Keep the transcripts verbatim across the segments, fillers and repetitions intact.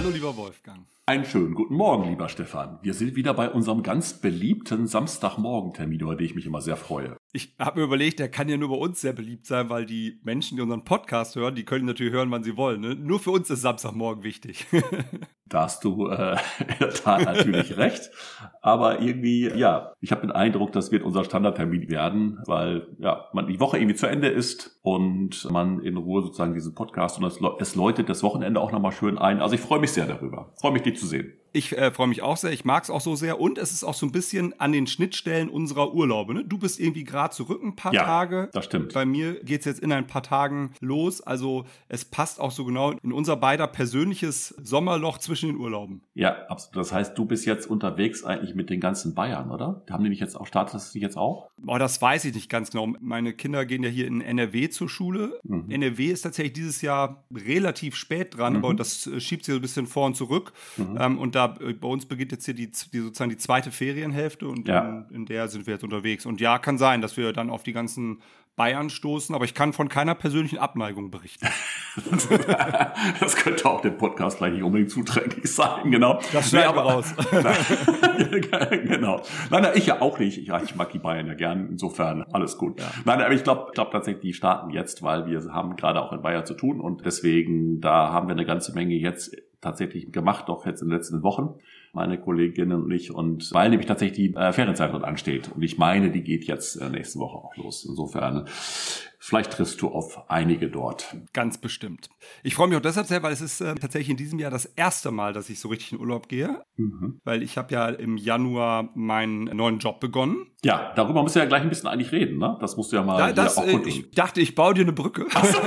Hallo lieber Wolfgang. Einen schönen guten Morgen, lieber Stefan. Wir sind wieder bei unserem ganz beliebten Samstagmorgen-Termin, über den ich mich immer sehr freue. Ich habe mir überlegt, der kann ja nur bei uns sehr beliebt sein, weil die Menschen, die unseren Podcast hören, die können natürlich hören, wann sie wollen. Ne? Nur für uns ist Samstagmorgen wichtig. Da hast du äh, in der Tat natürlich recht. Aber irgendwie, ja, ich habe den Eindruck, das wird unser Standardtermin werden, weil ja man die Woche irgendwie zu Ende ist und man in Ruhe sozusagen diesen Podcast und es, es läutet das Wochenende auch nochmal schön ein. Also ich freue mich sehr darüber. Freue mich, dich zu sehen. Ich äh, freue mich auch sehr, ich mag es auch so sehr und es ist auch so ein bisschen an den Schnittstellen unserer Urlaube. Ne? Du bist irgendwie gerade zurück ein paar ja, Tage. Das stimmt. Bei mir geht es jetzt in ein paar Tagen los. Also es passt auch so genau in unser beider persönliches Sommerloch zwischen den Urlauben. Ja, absolut. Das heißt, du bist jetzt unterwegs eigentlich mit den ganzen Bayern, oder? Haben die nicht jetzt auch, startet das nicht jetzt auch? Boah, das weiß ich nicht ganz genau. Meine Kinder gehen ja hier in N R W zur Schule. Mhm. N R W ist tatsächlich dieses Jahr relativ spät dran, mhm. aber das schiebt sich so ein bisschen vor und zurück. Mhm. Ähm, und da bei uns beginnt jetzt hier die, die sozusagen die zweite Ferienhälfte und ja. in, in der sind wir jetzt unterwegs. Und ja, kann sein, dass wir dann auf die ganzen Bayern stoßen, aber ich kann von keiner persönlichen Abneigung berichten. Das könnte auch dem Podcast gleich nicht unbedingt zuträglich sein, genau. Das schneiden wir raus. Genau. Nein, nein, ich ja auch nicht. Ich, ich mag die Bayern ja gern, insofern alles gut. Ja. Nein, aber ich glaube glaub tatsächlich, die starten jetzt, weil wir haben gerade auch in Bayern zu tun und deswegen, da haben wir eine ganze Menge jetzt tatsächlich gemacht, auch jetzt in den letzten Wochen, meine Kolleginnen und ich, und weil nämlich tatsächlich die äh, Ferienzeit dort ansteht. Und ich meine, die geht jetzt äh, nächste Woche auch los. Insofern, vielleicht triffst du auf einige dort. Ganz bestimmt. Ich freue mich auch deshalb sehr, weil es ist äh, tatsächlich in diesem Jahr das erste Mal, dass ich so richtig in Urlaub gehe. Mhm. Weil ich habe ja im Januar meinen neuen Job begonnen. Ja, darüber musst du ja gleich ein bisschen eigentlich reden, ne? Das musst du ja mal da, das, auch äh, Ich dachte, ich baue dir eine Brücke. Ach so.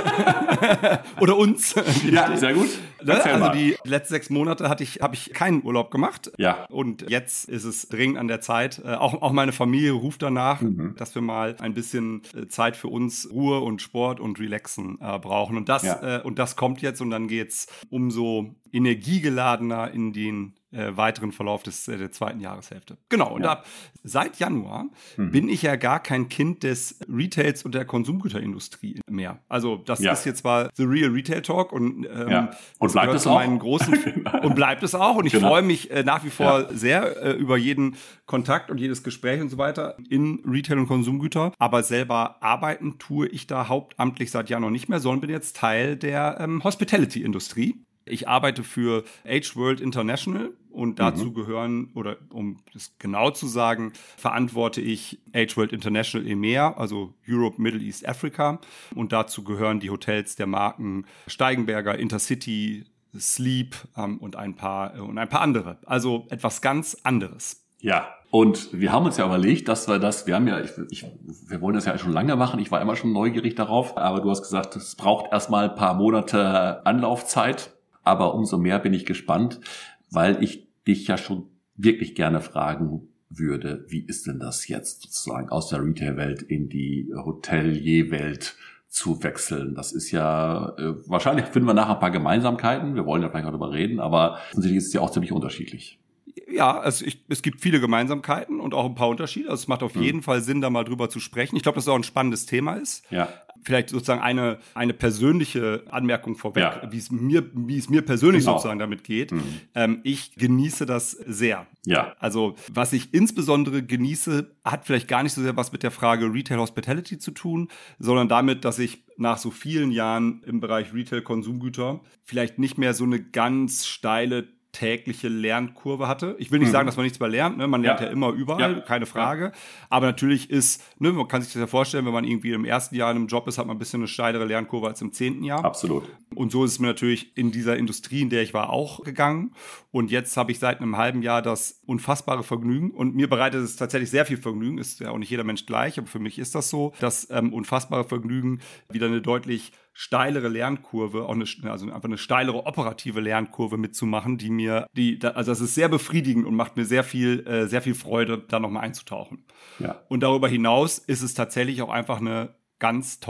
Oder uns. Ja, sehr gut. Ne? Also mal. Die letzten sechs Monate hatte ich, habe ich keinen Urlaub gemacht. Ja. Und jetzt ist es dringend an der Zeit. Äh, auch, auch meine Familie ruft danach, mhm. dass wir mal ein bisschen äh, Zeit für uns, Ruhe und Sport und Relaxen äh, brauchen. Und das, ja. äh, und das kommt jetzt und dann geht's umso energiegeladener in den äh, weiteren Verlauf des äh, der zweiten Jahreshälfte. Genau, und ja. ab seit Januar mhm. bin ich ja gar kein Kind des Retails und der Konsumgüterindustrie mehr. Also das ja. ist jetzt zwar The Real Retail Talk und, ähm, ja. und bleibt es zu auch. Meinen großen und bleibt es auch. Und ich genau. freue mich äh, nach wie vor ja. sehr äh, über jeden Kontakt und jedes Gespräch und so weiter in Retail und Konsumgüter. Aber selber arbeiten tue ich da hauptamtlich seit Januar nicht mehr, sondern bin jetzt Teil der ähm, Hospitality-Industrie. Ich arbeite für H World International und dazu mhm. gehören, oder um das genau zu sagen, verantworte ich H World International E M E A, also Europe, Middle East, Africa. Und dazu gehören die Hotels der Marken Steigenberger, Intercity, Sleep ähm, und ein paar äh, und ein paar andere. Also etwas ganz anderes. Ja. Und wir haben uns ja überlegt, dass wir das, wir haben ja, ich, ich, wir wollen das ja schon lange machen, ich war immer schon neugierig darauf, aber du hast gesagt, es braucht erstmal ein paar Monate Anlaufzeit. Aber umso mehr bin ich gespannt, weil ich dich ja schon wirklich gerne fragen würde, wie ist denn das jetzt sozusagen aus der Retail-Welt in die Hotelier-Welt zu wechseln? Das ist ja, äh, wahrscheinlich finden wir nachher ein paar Gemeinsamkeiten, wir wollen ja vielleicht auch darüber reden, aber offensichtlich ist es ja auch ziemlich unterschiedlich. Ja, also ich, es gibt viele Gemeinsamkeiten und auch ein paar Unterschiede. Also es macht auf mhm. jeden Fall Sinn, da mal drüber zu sprechen. Ich glaube, dass es auch ein spannendes Thema ist. Ja. Vielleicht sozusagen eine eine persönliche Anmerkung vorweg, ja. wie es mir wie es mir persönlich genau. sozusagen damit geht. Mhm. Ähm, ich genieße das sehr. Ja. Also was ich insbesondere genieße, hat vielleicht gar nicht so sehr was mit der Frage Retail Hospitality zu tun, sondern damit, dass ich nach so vielen Jahren im Bereich Retail Konsumgüter vielleicht nicht mehr so eine ganz steile tägliche Lernkurve hatte. Ich will nicht mhm. sagen, dass man nichts mehr lernt, ne? Man lernt ja, ja immer überall, ja. keine Frage. Ja. Aber natürlich ist, ne, man kann sich das ja vorstellen, wenn man irgendwie im ersten Jahr in einem Job ist, hat man ein bisschen eine steilere Lernkurve als im zehnten Jahr. Absolut. Und so ist es mir natürlich in dieser Industrie, in der ich war, auch gegangen. Und jetzt habe ich seit einem halben Jahr das unfassbare Vergnügen. Und mir bereitet es tatsächlich sehr viel Vergnügen. Ist ja auch nicht jeder Mensch gleich, aber für mich ist das so, das ähm, unfassbare Vergnügen, wieder eine deutlich steilere Lernkurve, auch eine, also einfach eine steilere operative Lernkurve mitzumachen, die mir, die, also das ist sehr befriedigend und macht mir sehr viel, äh, sehr viel Freude, da nochmal einzutauchen. Ja. Und darüber hinaus ist es tatsächlich auch einfach eine ganz tolle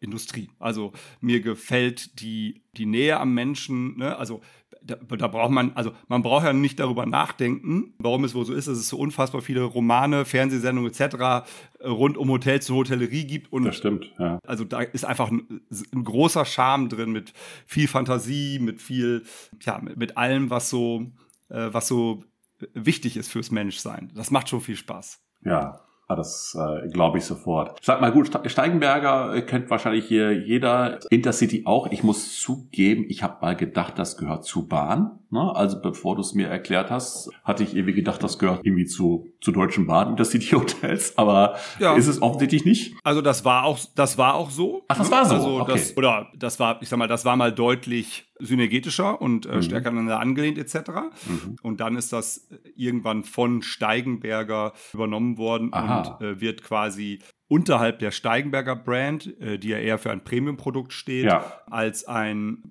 Industrie. Also mir gefällt die, die Nähe am Menschen, ne? Also da, da braucht man, also man braucht ja nicht darüber nachdenken, warum es wohl so ist, dass es so unfassbar viele Romane, Fernsehsendungen et cetera rund um Hotels und Hotellerie gibt. Und das stimmt, ja. Also da ist einfach ein, ein großer Charme drin mit viel Fantasie, mit viel, ja, mit, mit allem, was so, äh, was so wichtig ist fürs Menschsein. Das macht schon viel Spaß. Ja. Das äh, glaube ich sofort. Sag mal gut, Steigenberger kennt wahrscheinlich hier jeder, Intercity auch. Ich muss zugeben, ich habe mal gedacht, das gehört zu Bahn. Ne? Also bevor du es mir erklärt hast, hatte ich irgendwie gedacht, das gehört irgendwie zu zu Deutschen Bahn, Intercity Hotels. Aber ja. Ist es offensichtlich nicht? Also das war auch, das war auch so. Ach, das war so. Also okay. das, oder das war, ich sag mal, das war mal deutlich synergetischer und äh, mhm. stärker aneinander angelehnt et cetera. Mhm. Und dann ist das irgendwann von Steigenberger übernommen worden. Aha. Und äh, wird quasi unterhalb der Steigenberger Brand, äh, die ja eher für ein Premium-Produkt steht, ja. als ein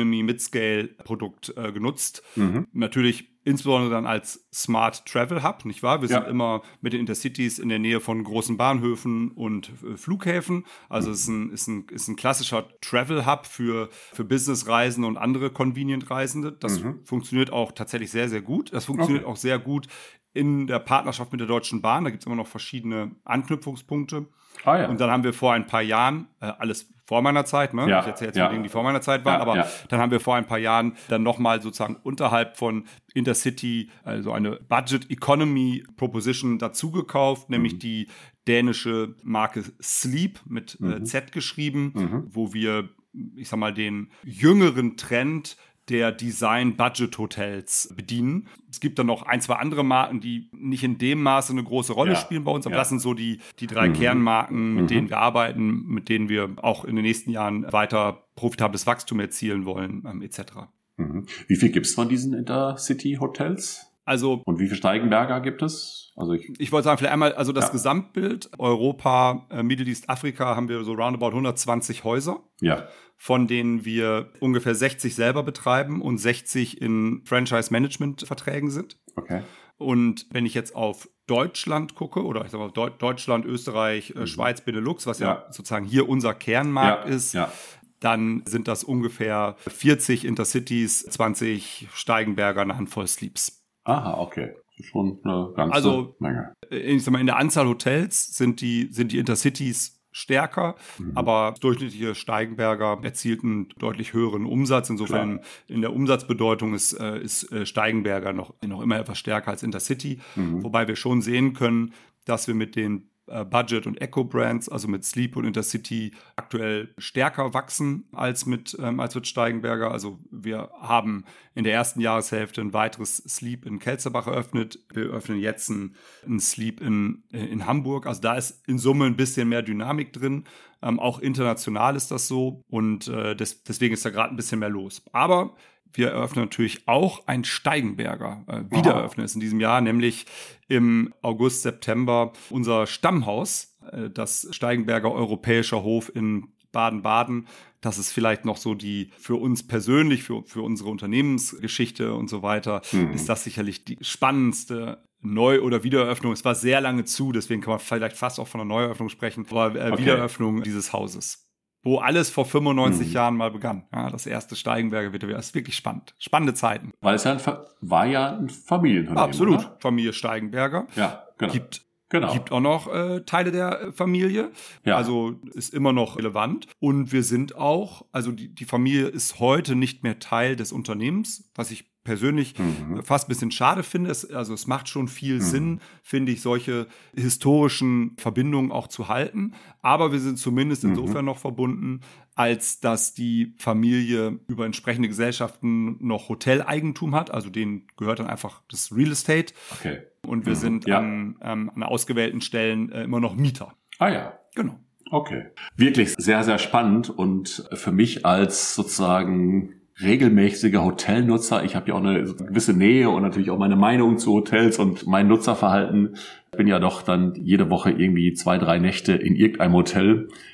Economy-Mid-Scale-Produkt äh, genutzt. Mhm. Natürlich insbesondere dann als Smart Travel Hub, nicht wahr? Wir ja. sind immer mit den Intercities in der Nähe von großen Bahnhöfen und äh, Flughäfen. Also mhm. es ist ein, ist ein, ist ein klassischer Travel Hub für, für Businessreisende und andere Convenient-Reisende. Das mhm. funktioniert auch tatsächlich sehr, sehr gut. Das funktioniert okay. auch sehr gut in der Partnerschaft mit der Deutschen Bahn. Da gibt es immer noch verschiedene Anknüpfungspunkte. Ah, ja. Und dann haben wir vor ein paar Jahren, äh, alles vor meiner Zeit, ne? Ja, ich erzähle jetzt ja. mal Dinge, die vor meiner Zeit waren, ja, aber ja. dann haben wir vor ein paar Jahren dann nochmal sozusagen unterhalb von Intercity, also eine Budget Economy Proposition dazu gekauft, nämlich mhm. die dänische Marke Sleep mit mhm. äh, Z geschrieben, mhm. wo wir, ich sag mal, den jüngeren Trend der Design-Budget-Hotels bedienen. Es gibt dann noch ein, zwei andere Marken, die nicht in dem Maße eine große Rolle ja. spielen bei uns, aber ja. das sind so die, die drei mhm. Kernmarken, mit mhm. denen wir arbeiten, mit denen wir auch in den nächsten Jahren weiter profitables Wachstum erzielen wollen, ähm, et cetera. Mhm. Wie viel gibt es von diesen Intercity-Hotels? Also, und wie viele Steigenberger gibt es? Also ich, ich wollte sagen, vielleicht einmal, also das ja. Gesamtbild, Europa, äh, Middle East, Afrika, haben wir so roundabout hundertzwanzig Häuser. Ja. Von denen wir ungefähr sechzig selber betreiben und sechzig in Franchise-Management-Verträgen sind. Okay. Und wenn ich jetzt auf Deutschland gucke, oder ich sag mal Deu- Deutschland, Österreich, mhm. Schweiz, Benelux, was ja. ja sozusagen hier unser Kernmarkt ja. ist, ja. dann sind das ungefähr vierzig Intercities, zwanzig Steigenberger, eine Handvoll Sleeps. Aha, okay. Schon eine ganze also, Menge. Ich sag mal, in der Anzahl Hotels sind die, sind die Intercities stärker, mhm. aber das durchschnittliche Steigenberger erzielt einen deutlich höheren Umsatz. Insofern Klar. in der Umsatzbedeutung ist, äh, ist äh, Steigenberger noch, noch immer etwas stärker als Intercity. Mhm. Wobei wir schon sehen können, dass wir mit den äh, Budget- und Eco-Brands, also mit Sleep und Intercity, aktuell stärker wachsen als mit, ähm, als mit Steigenberger. Also wir haben in der ersten Jahreshälfte ein weiteres Sleep in Kelzerbach eröffnet. Wir öffnen jetzt ein, ein Sleep in, in Hamburg. Also da ist in Summe ein bisschen mehr Dynamik drin. Ähm, auch international ist das so. Und äh, des, deswegen ist da gerade ein bisschen mehr los. Aber wir eröffnen natürlich auch ein Steigenberger, äh, wieder eröffnen es in diesem Jahr, nämlich im August, September unser Stammhaus, äh, das Steigenberger Europäischer Hof in Baden-Baden. Das ist vielleicht noch so die, für uns persönlich, für, für unsere Unternehmensgeschichte und so weiter, mhm. ist das sicherlich die spannendste Neu- oder Wiedereröffnung. Es war sehr lange zu, deswegen kann man vielleicht fast auch von einer Neueröffnung sprechen, aber äh, okay. Wiedereröffnung dieses Hauses. Wo alles vor fünfundneunzig mhm. Jahren mal begann. Ja, das erste Steigenberger wird wieder. Das ist wirklich spannend. Spannende Zeiten. Weil es ja ein Fa- war ja ein Familienunternehmen. Absolut. Oder? Familie Steigenberger. Ja, genau. Gibt, genau. gibt auch noch äh, Teile der Familie. Ja. Also ist immer noch relevant. Und wir sind auch, also die, die Familie ist heute nicht mehr Teil des Unternehmens, was ich persönlich mhm. fast ein bisschen schade finde. Es, also es macht schon viel mhm. Sinn, finde ich, solche historischen Verbindungen auch zu halten. Aber wir sind zumindest insofern mhm. noch verbunden, als dass die Familie über entsprechende Gesellschaften noch Hoteleigentum hat. Also denen gehört dann einfach das Real Estate. Okay. Und wir mhm. sind ja. an, ähm, an ausgewählten Stellen äh, immer noch Mieter. Ah ja. Genau. Okay. Wirklich sehr, sehr spannend. Und für mich als sozusagen regelmäßiger Hotelnutzer, ich habe ja auch eine gewisse Nähe und natürlich auch meine Meinung zu Hotels und mein Nutzerverhalten. Ich bin ja doch dann jede Woche irgendwie zwei, drei Nächte in irgendeinem Hotel.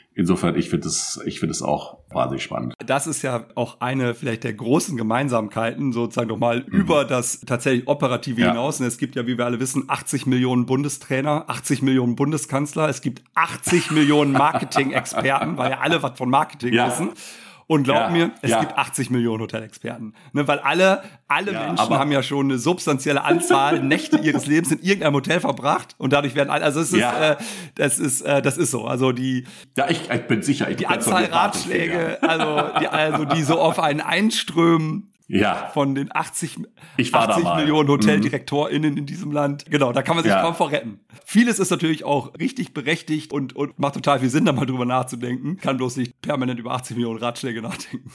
insofern, ich finde es, ich finde es auch wahnsinnig spannend. Das ist ja auch eine vielleicht der großen Gemeinsamkeiten, sozusagen nochmal mhm. über das tatsächlich Operative ja. hinaus. Und es gibt ja, wie wir alle wissen, achtzig Millionen Bundestrainer, achtzig Millionen Bundeskanzler, es gibt achtzig Millionen Marketing-Experten, weil ja alle was von Marketing ja. wissen. Und glaub ja, mir, es ja. gibt achtzig Millionen Hotelexperten. Ne, weil alle, alle ja, Menschen haben ja schon eine substanzielle Anzahl Nächte ihres Lebens in irgendeinem Hotel verbracht. Und dadurch werden alle, also es ist, ja. äh, das ist, äh, das ist so. Also die, ja, ich, ich bin sicher, ich die Anzahl Ratschläge, also die, also die so auf einen einströmen. Ja. Von den achtzig, achtzig Millionen HoteldirektorInnen in diesem Land. Genau, da kann man sich ja. kaum vor retten. Vieles ist natürlich auch richtig berechtigt und, und macht total viel Sinn, da mal drüber nachzudenken. Kann bloß nicht permanent über achtzig Millionen Ratschläge nachdenken.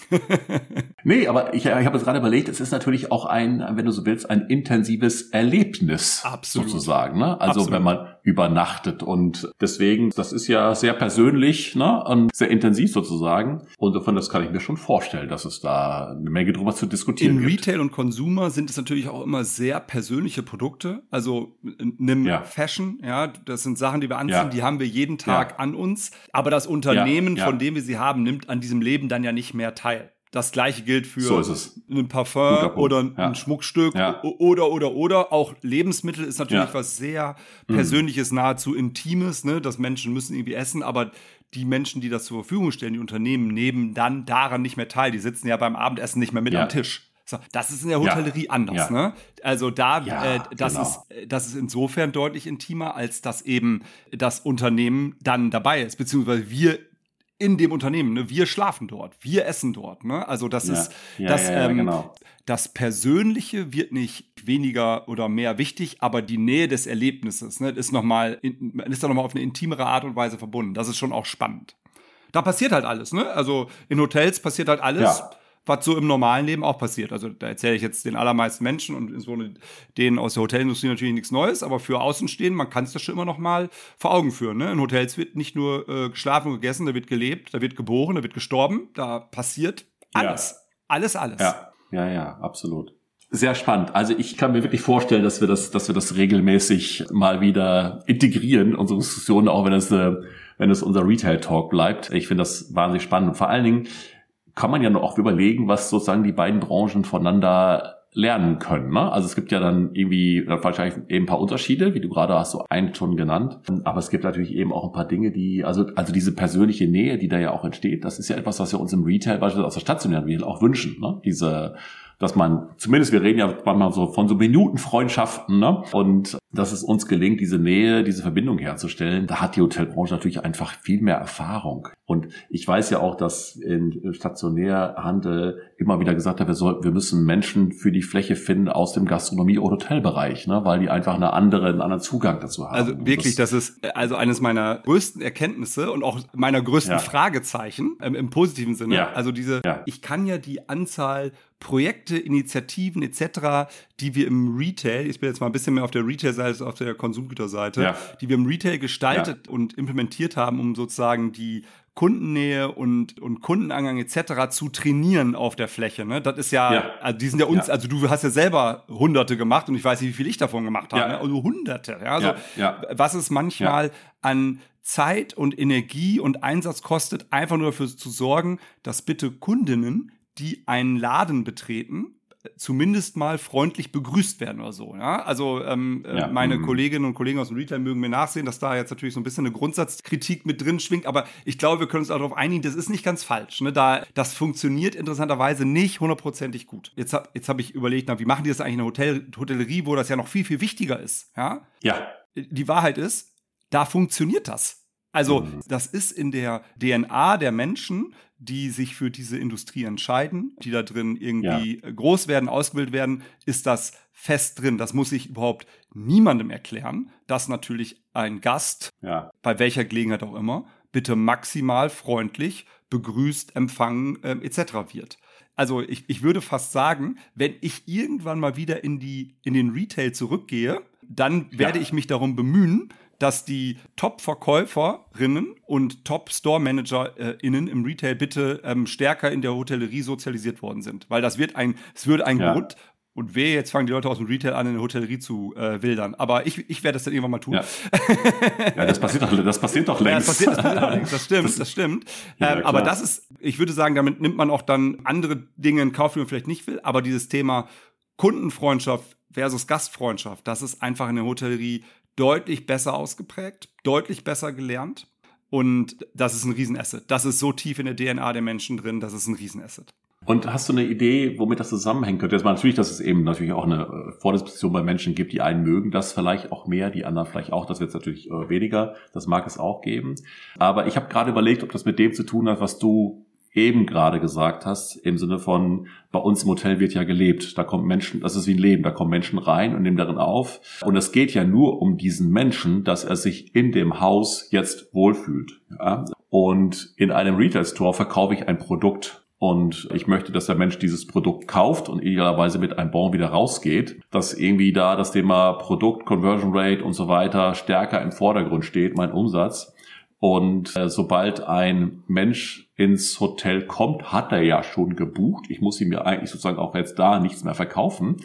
Nee, aber ich, ich habe jetzt gerade überlegt, es ist natürlich auch ein, wenn du so willst, ein intensives Erlebnis. Absolut. Sozusagen, ne? Also Absolut. Wenn man übernachtet und deswegen, das ist ja sehr persönlich, ne? Und sehr intensiv sozusagen. Und davon, das kann ich mir schon vorstellen, dass es da eine Menge drüber zu diskutieren In gibt. Retail und Consumer sind es natürlich auch immer sehr persönliche Produkte. Also nimm ja. Fashion, ja, das sind Sachen, die wir anziehen, ja. die haben wir jeden Tag ja. an uns. Aber das Unternehmen, ja. Ja. von dem wir sie haben, nimmt an diesem Leben dann ja nicht mehr teil. Das Gleiche gilt für so ist es. ein Parfum oder ein ja. Schmuckstück ja. oder, oder, oder. Auch Lebensmittel ist natürlich ja. was sehr Persönliches, mhm. nahezu Intimes, ne? Dass Menschen müssen irgendwie essen, aber die Menschen, die das zur Verfügung stellen, die Unternehmen, nehmen dann daran nicht mehr teil. Die sitzen ja beim Abendessen nicht mehr mit ja. am Tisch. So, das ist in der Hotellerie ja. anders. Ja. Ne? Also da, ja, äh, das, genau. ist, das ist insofern deutlich intimer, als dass eben das Unternehmen dann dabei ist, beziehungsweise wir in dem Unternehmen, ne? Wir schlafen dort, wir essen dort. Ne? Also das ja. ist ja, das, ja, ja, ähm, genau. das Persönliche wird nicht weniger oder mehr wichtig, aber die Nähe des Erlebnisses, ne, ist noch mal, man ist da noch mal auf eine intimere Art und Weise verbunden. Das ist schon auch spannend. Da passiert halt alles, ne? Also in Hotels passiert halt alles, ja. was so im normalen Leben auch passiert. Also da erzähle ich jetzt den allermeisten Menschen und insbesondere denen aus der Hotelindustrie natürlich nichts Neues, aber für Außenstehende, man kann es das schon immer noch mal vor Augen führen. Ne? In Hotels wird nicht nur äh, geschlafen und gegessen, da wird gelebt, da wird geboren, da wird gestorben, da passiert alles. Ja. Alles, alles. Ja, ja, ja, absolut. Sehr spannend. Also ich kann mir wirklich vorstellen, dass wir das, dass wir das regelmäßig mal wieder integrieren, unsere Diskussionen, auch wenn es, äh, wenn es unser Retail-Talk bleibt. Ich finde das wahnsinnig spannend. Und vor allen Dingen kann man ja noch auch überlegen, was sozusagen die beiden Branchen voneinander lernen können. Ne? Also es gibt ja dann irgendwie dann wahrscheinlich eben ein paar Unterschiede, wie du gerade hast so einen schon genannt. Aber es gibt natürlich eben auch ein paar Dinge, die, also also diese persönliche Nähe, die da ja auch entsteht, das ist ja etwas, was wir uns im Retail beispielsweise aus der stationären Retail auch wünschen. Ne? Diese dass man, zumindest wir reden ja manchmal so von so Minutenfreundschaften, ne? Und dass es uns gelingt, diese Nähe, diese Verbindung herzustellen, da hat die Hotelbranche natürlich einfach viel mehr Erfahrung. Und ich weiß ja auch, dass in Stationärhandel immer wieder gesagt hat, wir sollten, wir müssen Menschen für die Fläche finden aus dem Gastronomie- oder Hotelbereich, ne? Weil die einfach eine andere, einen anderen Zugang dazu haben. Also wirklich, das, das ist also eines meiner größten Erkenntnisse und auch meiner größten ja. Fragezeichen ähm, im positiven Sinne. Ja. Also diese, ja. ich kann ja die Anzahl Projekte, Initiativen et cetera, die wir im Retail, ich bin jetzt mal ein bisschen mehr auf der Retail-Seite als auf der Konsumgüterseite, ja. die wir im Retail gestaltet ja. und implementiert haben, um sozusagen die Kundennähe und, und Kundenangang et cetera zu trainieren auf der Fläche. Ne? Das ist ja, ja, also die sind ja uns, ja. also du hast ja selber Hunderte gemacht und ich weiß nicht, wie viel ich davon gemacht habe. Ja. Ne? Also Hunderte. Ja? Also ja. Ja. was es manchmal ja. an Zeit und Energie und Einsatz kostet, einfach nur dafür zu sorgen, dass bitte Kundinnen, die einen Laden betreten, zumindest mal freundlich begrüßt werden oder so. Ja? Also ähm, ja, meine m- Kolleginnen und Kollegen aus dem Retail mögen mir nachsehen, dass da jetzt natürlich so ein bisschen eine Grundsatzkritik mit drin schwingt, aber ich glaube, wir können uns auch darauf einigen, das ist nicht ganz falsch. Ne? Da, das funktioniert interessanterweise nicht hundertprozentig gut. Jetzt, hab, jetzt habe ich überlegt, na, wie machen die das eigentlich in der Hotel- Hotellerie, wo das ja noch viel, viel wichtiger ist. Ja? Ja. Die Wahrheit ist, da funktioniert das. Also mhm. das ist in der D N A der Menschen, die sich für diese Industrie entscheiden, die da drin irgendwie ja. groß werden, ausgebildet werden, ist das fest drin. Das muss ich überhaupt niemandem erklären, dass natürlich ein Gast, ja. bei welcher Gelegenheit auch immer, bitte maximal freundlich begrüßt, empfangen ähm, et cetera wird. Also ich, ich würde fast sagen, wenn ich irgendwann mal wieder in die in den Retail zurückgehe, dann werde ja. ich mich darum bemühen, dass die Top-Verkäuferinnen und Top-Store-ManagerInnen im Retail bitte ähm, stärker in der Hotellerie sozialisiert worden sind. Weil das wird ein, es würde ein ja. Grund, Und wehe, jetzt fangen die Leute aus dem Retail an, in der Hotellerie zu äh, wildern. Aber ich, ich werde das dann irgendwann mal tun. Ja, ja das passiert doch, das passiert doch längst. Ja, das passiert, das passiert doch längst. Das stimmt, das, das stimmt. Ja, ähm, aber das ist, ich würde sagen, damit nimmt man auch dann andere Dinge in Kauf, die man vielleicht nicht will. Aber dieses Thema Kundenfreundschaft versus Gastfreundschaft, das ist einfach in der Hotellerie deutlich besser ausgeprägt, deutlich besser gelernt. Und das ist ein Riesenasset. Das ist so tief in der D N A der Menschen drin, das ist ein Riesenasset. Und hast du eine Idee, womit das zusammenhängen könnte? Jetzt mal natürlich, dass es eben natürlich auch eine Vordisposition bei Menschen gibt, die einen mögen das vielleicht auch mehr, die anderen vielleicht auch, das wird es natürlich weniger, das mag es auch geben. Aber ich habe gerade überlegt, ob das mit dem zu tun hat, was du eben gerade gesagt hast, im Sinne von, bei uns im Hotel wird ja gelebt, da kommen Menschen, das ist wie ein Leben, da kommen Menschen rein und nehmen darin auf. Und es geht ja nur um diesen Menschen, dass er sich in dem Haus jetzt wohlfühlt. Ja? Und in einem Retail-Store verkaufe ich ein Produkt. Und ich möchte, dass der Mensch dieses Produkt kauft und idealerweise mit einem Bon wieder rausgeht, dass irgendwie da das Thema Produkt, Conversion Rate und so weiter stärker im Vordergrund steht, mein Umsatz. Und äh, sobald ein Mensch ins Hotel kommt, hat er ja schon gebucht. Ich muss ihm ja eigentlich sozusagen auch jetzt da nichts mehr verkaufen.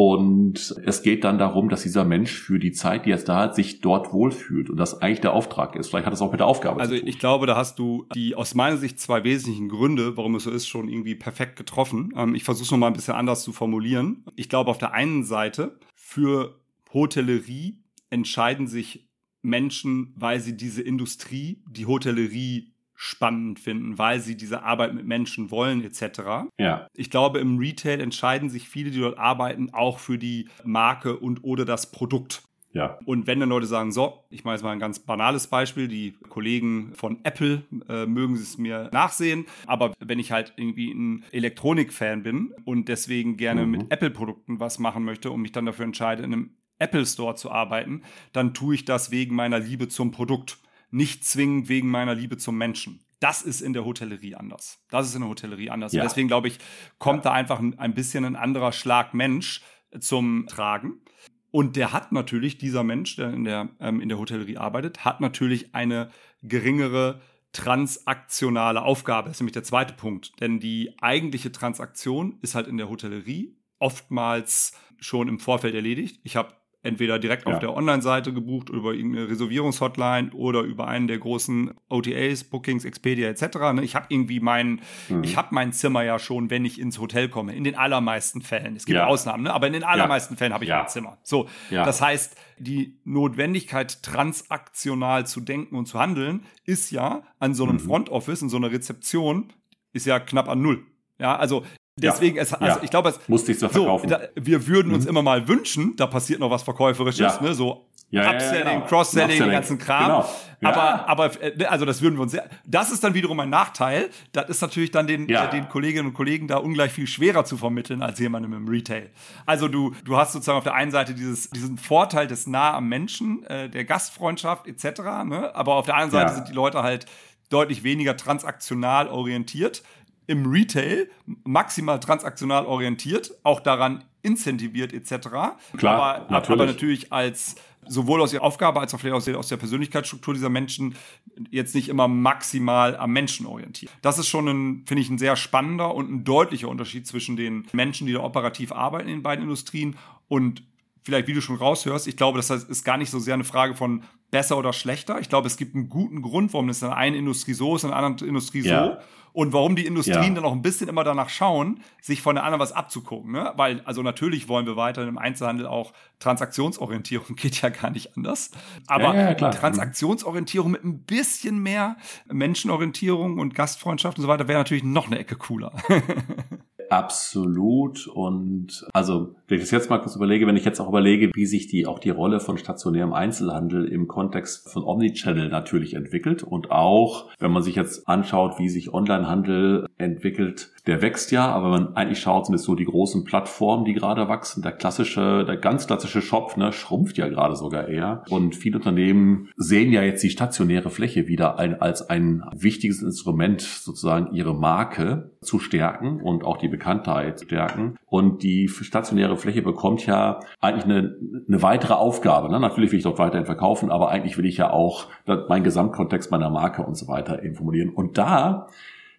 Und es geht dann darum, dass dieser Mensch für die Zeit, die er jetzt da hat, sich dort wohlfühlt und das eigentlich der Auftrag ist. Vielleicht hat es auch mit der Aufgabe also zu tun. Also ich glaube, da hast du die aus meiner Sicht zwei wesentlichen Gründe, warum es so ist, schon irgendwie perfekt getroffen. Ähm, ich versuche es nochmal ein bisschen anders zu formulieren. Ich glaube, auf der einen Seite, für Hotellerie entscheiden sich Menschen, weil sie diese Industrie, die Hotellerie spannend finden, weil sie diese Arbeit mit Menschen wollen et cetera. Ja. Ich glaube, im Retail entscheiden sich viele, die dort arbeiten, auch für die Marke und oder das Produkt. Ja. Und wenn dann Leute sagen, so, ich mache jetzt mal ein ganz banales Beispiel, die Kollegen von Apple äh, mögen es mir nachsehen, aber wenn ich halt irgendwie ein Elektronik-Fan bin und deswegen gerne mhm. mit Apple-Produkten was machen möchte und mich dann dafür entscheide, in einem Apple Store zu arbeiten, dann tue ich das wegen meiner Liebe zum Produkt. Nicht zwingend wegen meiner Liebe zum Menschen. Das ist in der Hotellerie anders. Das ist in der Hotellerie anders. Ja. Und deswegen, glaube ich, kommt ja. da einfach ein, ein bisschen ein anderer Schlag Mensch zum Tragen. Und der hat natürlich, dieser Mensch, der in der, ähm, in der Hotellerie arbeitet, hat natürlich eine geringere transaktionale Aufgabe. Das ist nämlich der zweite Punkt. Denn die eigentliche Transaktion ist halt in der Hotellerie oftmals schon im Vorfeld erledigt. Ich habe entweder direkt ja. auf der Online-Seite gebucht oder über irgendeine Reservierungshotline oder über einen der großen O T As, Bookings, Expedia et cetera. Ich habe irgendwie mein, mhm. ich habe mein Zimmer ja schon, wenn ich ins Hotel komme. In den allermeisten Fällen. Es gibt ja. Ausnahmen, ne? Aber in den allermeisten ja. Fällen habe ich ja. mein Zimmer. So, ja. das heißt, die Notwendigkeit, transaktional zu denken und zu handeln, ist ja an so einem mhm. Front Office, in so einer Rezeption, ist ja knapp an null. Ja, also Deswegen, ja, es, also ja. ich glaube, es musste ich so verkaufen. Da, wir würden uns mhm. immer mal wünschen, da passiert noch was Verkäuferisches, ja. ne, so ja, Upselling, ja, genau. Cross-Selling, den ganzen Kram. Genau. Ja. Aber, aber, also das würden wir uns sehr, das ist dann wiederum ein Nachteil. Das ist natürlich dann den, ja. den Kolleginnen und Kollegen da ungleich viel schwerer zu vermitteln als jemandem im Retail. Also du, du hast sozusagen auf der einen Seite dieses, diesen Vorteil des nah am Menschen, äh, der Gastfreundschaft et cetera, ne, aber auf der anderen Seite ja. sind die Leute halt deutlich weniger transaktional orientiert. Im Retail maximal transaktional orientiert, auch daran incentiviert et cetera. Klar, aber natürlich. aber natürlich als sowohl aus ihrer Aufgabe als auch vielleicht aus der, aus der Persönlichkeitsstruktur dieser Menschen jetzt nicht immer maximal am Menschen orientiert. Das ist schon ein, finde ich, ein sehr spannender und ein deutlicher Unterschied zwischen den Menschen, die da operativ arbeiten in den beiden Industrien und vielleicht, wie du schon raushörst, ich glaube, das ist gar nicht so sehr eine Frage von besser oder schlechter. Ich glaube, es gibt einen guten Grund, warum es in der einen Industrie so ist, in der anderen Industrie ja. so. Und warum die Industrien ja. dann auch ein bisschen immer danach schauen, sich von der anderen was abzugucken. Ne? Weil, also natürlich wollen wir weiter im Einzelhandel auch Transaktionsorientierung, geht ja gar nicht anders. Aber ja, ja, klar. Transaktionsorientierung mit ein bisschen mehr Menschenorientierung und Gastfreundschaft und so weiter wäre natürlich noch eine Ecke cooler. Absolut. Und also, wenn ich das jetzt mal kurz überlege, wenn ich jetzt auch überlege, wie sich die auch die Rolle von stationärem Einzelhandel im Kontext von Omnichannel natürlich entwickelt und auch, wenn man sich jetzt anschaut, wie sich Onlinehandel entwickelt, der wächst ja, aber wenn man eigentlich schaut, sind es so die großen Plattformen, die gerade wachsen. Der klassische, der ganz klassische Shop, ne, schrumpft ja gerade sogar eher. Und viele Unternehmen sehen ja jetzt die stationäre Fläche wieder ein, als ein wichtiges Instrument, sozusagen ihre Marke zu stärken und auch die Bekanntheit zu stärken. Und die stationäre Fläche bekommt ja eigentlich eine, eine weitere Aufgabe. Ne? Natürlich will ich dort weiterhin verkaufen, aber eigentlich will ich ja auch meinen Gesamtkontext meiner Marke und so weiter eben formulieren. Und da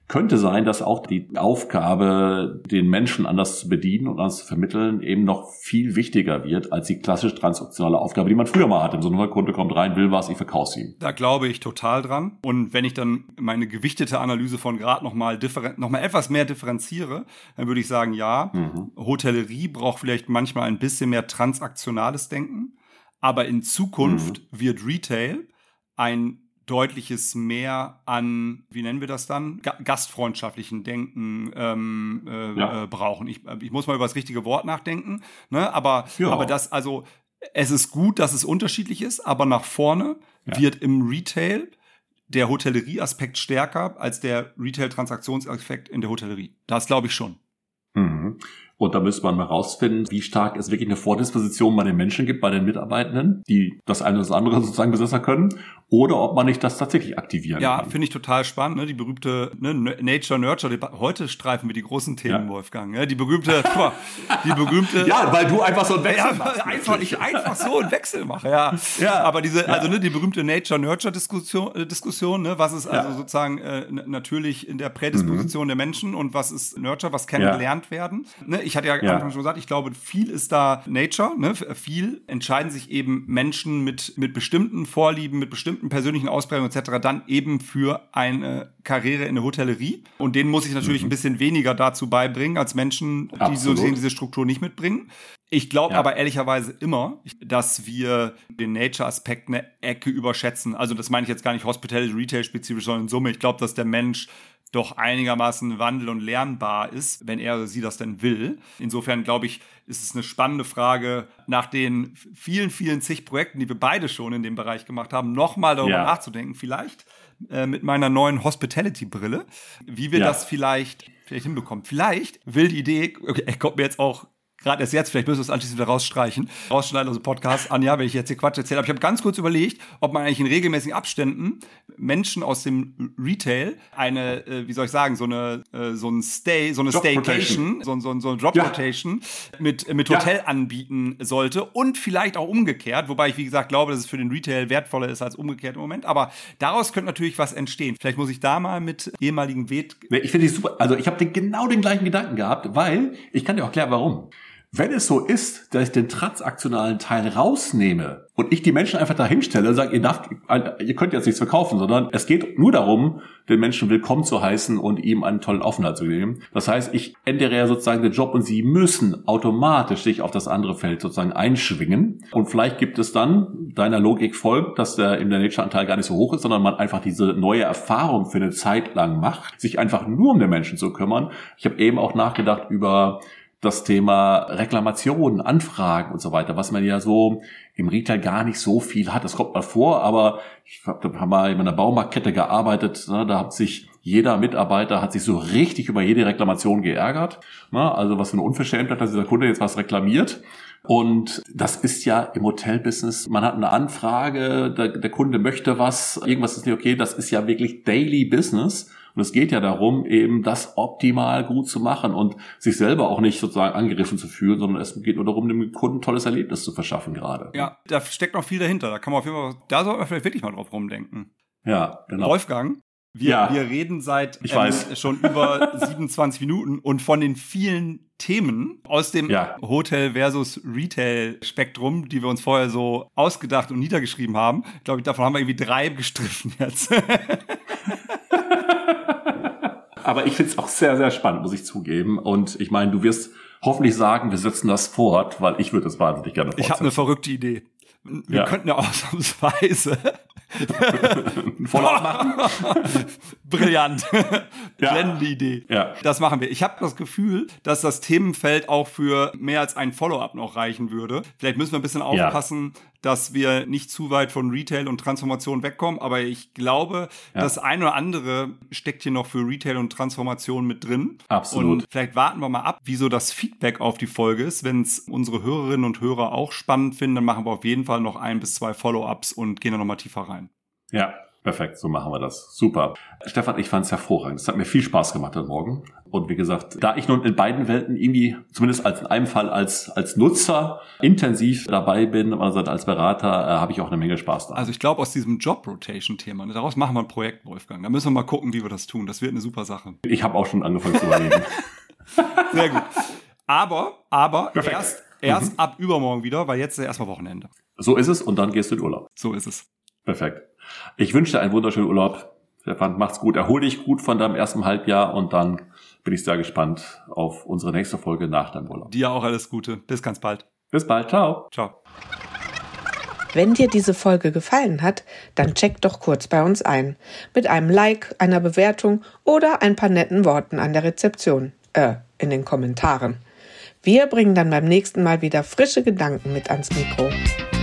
könnte sein, dass auch die Aufgabe, den Menschen anders zu bedienen und anders zu vermitteln, eben noch viel wichtiger wird als die klassisch transaktionale Aufgabe, die man früher mal hatte. So ein Kunde kommt rein, will was, ich verkauf's ihm. Da glaube ich total dran. Und wenn ich dann meine gewichtete Analyse von gerade nochmal differen- noch mal etwas mehr differenziere, dann würde ich sagen, ja, mhm. Hotellerie braucht vielleicht manchmal ein bisschen mehr transaktionales Denken. Aber in Zukunft mhm. wird Retail ein deutliches mehr an, wie nennen wir das dann, Ga- gastfreundschaftlichen Denken ähm, äh, ja. äh, brauchen. Ich, ich muss mal über das richtige Wort nachdenken, ne? aber, ja. aber das, also es ist gut, dass es unterschiedlich ist, aber nach vorne ja. wird im Retail der Hotellerie-Aspekt stärker als der Retail-Transaktionsaspekt in der Hotellerie. Das glaube ich schon. Mhm. Und da müsste man mal rausfinden, wie stark es wirklich eine Vordisposition bei den Menschen gibt, bei den Mitarbeitenden, die das eine oder das andere sozusagen besser können, oder ob man nicht das tatsächlich aktivieren ja, kann. Ja, finde ich total spannend, ne? Die berühmte ne, Nature-Nurture, heute streifen wir die großen Themen, ja. Wolfgang. Ne? Die berühmte, die berühmte. Ja, weil du einfach so einen Wechsel ja, machst. Einfach, ich einfach so einen Wechsel mache, ja. ja. Aber diese, ja. also ne, die berühmte Nature-Nurture-Diskussion, äh, Diskussion, ne? Was ist also ja. sozusagen äh, n- natürlich in der Prädisposition mhm. der Menschen und was ist Nurture, was kann ja. gelernt werden? Ne? Ich hatte ja, ja. Anfang schon gesagt, ich glaube, viel ist da Nature, ne? Viel entscheiden sich eben Menschen mit, mit bestimmten Vorlieben, mit bestimmten persönlichen Ausprägungen et cetera dann eben für eine Karriere in der Hotellerie. Und denen muss ich natürlich mhm. ein bisschen weniger dazu beibringen, als Menschen, die Absolut. so diese Struktur nicht mitbringen. Ich glaube ja. aber ehrlicherweise immer, dass wir den Nature-Aspekt eine Ecke überschätzen. Also das meine ich jetzt gar nicht Hospitality, Retail-spezifisch, sondern in Summe. Ich glaube, dass der Mensch doch einigermaßen wandel- und lernbar ist, wenn er oder sie das denn will. Insofern, glaube ich, ist es eine spannende Frage, nach den vielen, vielen zig Projekten, die wir beide schon in dem Bereich gemacht haben, nochmal darüber ja. nachzudenken. Vielleicht äh, mit meiner neuen Hospitality-Brille, wie wir ja. das vielleicht, vielleicht hinbekommen. Vielleicht will die Idee, okay, kommt mir jetzt auch gerade erst jetzt, vielleicht müssen wir es anschließend wieder rausstreichen, rausschneiden aus dem Podcast. Anja, wenn ich jetzt hier Quatsch erzähle. Aber ich habe ganz kurz überlegt, ob man eigentlich in regelmäßigen Abständen Menschen aus dem Retail eine, äh, wie soll ich sagen, so eine äh, so ein Stay, so eine Job Staycation, so, so, so eine Drop-Rotation ja. mit, mit Hotel ja. anbieten sollte und vielleicht auch umgekehrt, wobei ich, wie gesagt, glaube, dass es für den Retail wertvoller ist als umgekehrt im Moment. Aber daraus könnte natürlich was entstehen. Vielleicht muss ich da mal mit ehemaligen Wet... Ich finde die super. Also ich habe den, genau den gleichen Gedanken gehabt, weil, ich kann dir auch erklären, warum. Wenn es so ist, dass ich den transaktionalen Teil rausnehme und ich die Menschen einfach dahin stelle und sage, ihr darf, ihr könnt jetzt nichts verkaufen, sondern es geht nur darum, den Menschen willkommen zu heißen und ihm einen tollen Aufenthalt zu geben. Das heißt, ich ändere ja sozusagen den Job und sie müssen automatisch sich auf das andere Feld sozusagen einschwingen. Und vielleicht gibt es dann, deiner Logik folgt, dass der im Nature-Anteil gar nicht so hoch ist, sondern man einfach diese neue Erfahrung für eine Zeit lang macht, sich einfach nur um den Menschen zu kümmern. Ich habe eben auch nachgedacht über das Thema Reklamationen, Anfragen und so weiter, was man ja so im Retail gar nicht so viel hat. Das kommt mal vor, aber ich habe mal in einer Baumarktkette gearbeitet, ne, da hat sich jeder Mitarbeiter hat sich so richtig über jede Reklamation geärgert. Ne, also was für eine Unverschämtheit, dass dieser Kunde jetzt was reklamiert. Und das ist ja im Hotelbusiness, man hat eine Anfrage, der, der Kunde möchte was, irgendwas ist nicht okay, das ist ja wirklich Daily Business. Und es geht ja darum, eben das optimal gut zu machen und sich selber auch nicht sozusagen angegriffen zu fühlen, sondern es geht nur darum, dem Kunden ein tolles Erlebnis zu verschaffen gerade. Ja, da steckt noch viel dahinter. Da kann man auf jeden Fall, da sollte man vielleicht wirklich mal drauf rumdenken. Ja, genau. Wolfgang, wir, ja. wir reden seit ähm, schon über siebenundzwanzig Minuten und von den vielen Themen aus dem ja. Hotel versus Retail Spektrum, die wir uns vorher so ausgedacht und niedergeschrieben haben, glaube ich, davon haben wir irgendwie drei gestriffen jetzt. Aber ich finde es auch sehr, sehr spannend, muss ich zugeben. Und ich meine, du wirst hoffentlich sagen, wir setzen das fort, weil ich würde es wahnsinnig gerne fortsetzen. Ich habe eine verrückte Idee. Wir ja. könnten ja ausnahmsweise Follow-up machen. Brillant. Ja. Blendende Idee. Ja. Das machen wir. Ich habe das Gefühl, dass das Themenfeld auch für mehr als ein Follow-up noch reichen würde. Vielleicht müssen wir ein bisschen aufpassen, ja. dass wir nicht zu weit von Retail und Transformation wegkommen. Aber ich glaube, ja. das eine oder andere steckt hier noch für Retail und Transformation mit drin. Absolut. Und vielleicht warten wir mal ab, wie so das Feedback auf die Folge ist. Wenn es unsere Hörerinnen und Hörer auch spannend finden, dann machen wir auf jeden Fall noch ein bis zwei Follow-ups und gehen da nochmal tiefer rein. Ja. Perfekt, so machen wir das. Super. Stefan, ich fand es hervorragend. Es hat mir viel Spaß gemacht heute Morgen. Und wie gesagt, da ich nun in beiden Welten irgendwie, zumindest als in einem Fall als als Nutzer intensiv dabei bin, also als Berater, äh, habe ich auch eine Menge Spaß da. Also ich glaube, aus diesem Job-Rotation-Thema, ne, daraus machen wir ein Projekt, Wolfgang. Da müssen wir mal gucken, wie wir das tun. Das wird eine super Sache. Ich habe auch schon angefangen zu überlegen. Sehr gut. Aber, aber Perfekt. erst, erst mhm. ab übermorgen wieder, weil jetzt ist ja erstmal Wochenende. So ist es und dann gehst du in Urlaub. So ist es. Perfekt. Ich wünsche dir einen wunderschönen Urlaub. Stefan, macht's gut. Erhol dich gut von deinem ersten Halbjahr und dann bin ich sehr gespannt auf unsere nächste Folge nach deinem Urlaub. Dir auch alles Gute. Bis ganz bald. Bis bald. Ciao. Ciao. Wenn dir diese Folge gefallen hat, dann check doch kurz bei uns ein. Mit einem Like, einer Bewertung oder ein paar netten Worten an der Rezeption. Äh, in den Kommentaren. Wir bringen dann beim nächsten Mal wieder frische Gedanken mit ans Mikro.